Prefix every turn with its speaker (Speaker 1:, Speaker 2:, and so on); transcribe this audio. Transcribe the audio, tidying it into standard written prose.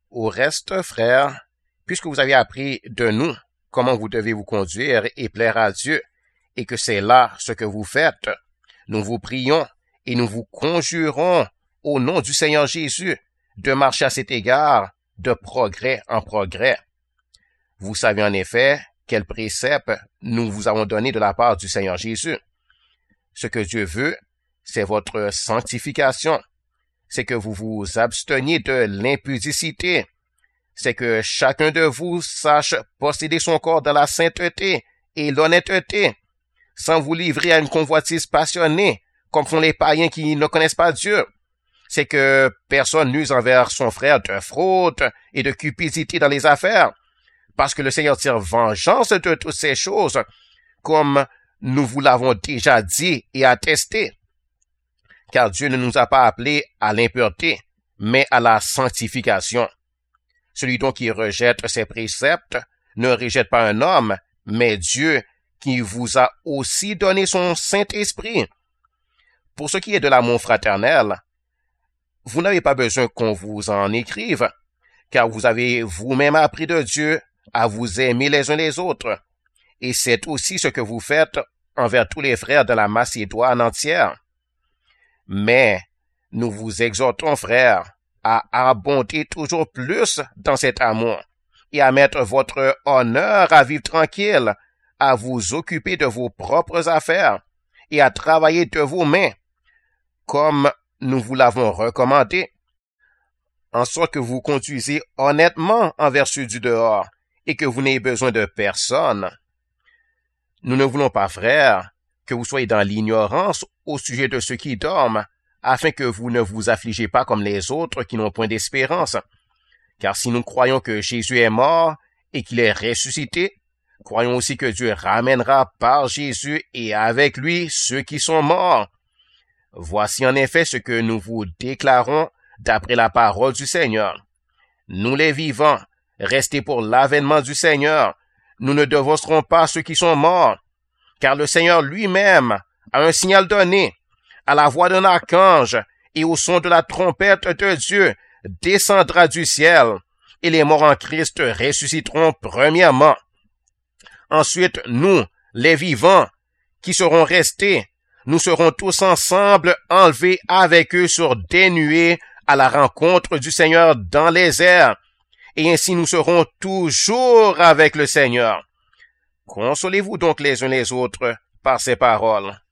Speaker 1: Au reste, frères, puisque vous avez appris de nous comment vous devez vous conduire et plaire à Dieu, et que c'est là ce que vous faites, nous vous prions et nous vous conjurons au nom du Seigneur Jésus de marcher à cet égard de progrès en progrès. Vous savez en effet quels préceptes nous vous avons donnés de la part du Seigneur Jésus. Ce que Dieu veut, c'est votre sanctification. C'est que vous vous absteniez de l'impudicité. C'est que chacun de vous sache posséder son corps dans la sainteté et l'honnêteté, sans vous livrer à une convoitise passionnée, comme font les païens qui ne connaissent pas Dieu. C'est que personne n'use envers son frère de fraude et de cupidité dans les affaires, parce que le Seigneur tire vengeance de toutes ces choses, comme nous vous l'avons déjà dit et attesté. Car Dieu ne nous a pas appelés à l'impureté, mais à la sanctification. Celui donc qui rejette ses préceptes ne rejette pas un homme, mais Dieu qui vous a aussi donné son Saint-Esprit. Pour ce qui est de l'amour fraternel, vous n'avez pas besoin qu'on vous en écrive, car vous avez vous-même appris de Dieu à vous aimer les uns les autres. Et c'est aussi ce que vous faites envers tous les frères de la Macédoine entière. Mais nous vous exhortons, frères, à abonder toujours plus dans cet amour et à mettre votre honneur à vivre tranquille, à vous occuper de vos propres affaires et à travailler de vos mains, comme nous vous l'avons recommandé, en sorte que vous conduisez honnêtement envers ceux du dehors et que vous n'ayez besoin de personne. Nous ne voulons pas, frères, que vous soyez dans l'ignorance au sujet de ceux qui dorment, afin que vous ne vous affligez pas comme les autres qui n'ont point d'espérance. Car si nous croyons que Jésus est mort et qu'il est ressuscité, croyons aussi que Dieu ramènera par Jésus et avec lui ceux qui sont morts. Voici en effet ce que nous vous déclarons d'après la parole du Seigneur. Nous les vivants, restés pour l'avènement du Seigneur, nous ne devancerons pas ceux qui sont morts, car le Seigneur lui-même a un signal donné, à la voix d'un archange et au son de la trompette de Dieu, descendra du ciel, et les morts en Christ ressusciteront premièrement. Ensuite, nous, les vivants, qui serons restés, nous serons tous ensemble enlevés avec eux sur des nuées à la rencontre du Seigneur dans les airs, et ainsi nous serons toujours avec le Seigneur. Consolez-vous donc les uns les autres par ces paroles.